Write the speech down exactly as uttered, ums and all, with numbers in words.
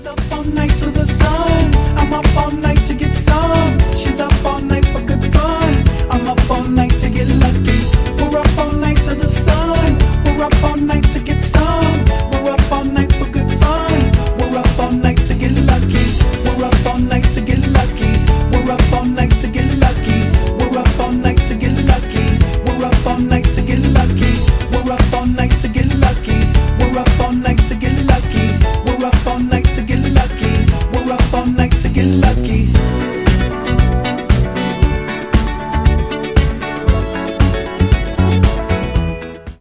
up all night to the sun. I'm up all night to get some. She's up all night for good fun. I'm up all night to get lucky. We're up all night to the sun. We're up all night to get some. We're up all night for good fun. We're up all night to get lucky. We're up all night to get lucky. We're up all night to get lucky. We're up all night to get lucky. We're up all night to get lucky. We're up all night to get lucky. We're up all night to get lucky. We're up all night to get lucky.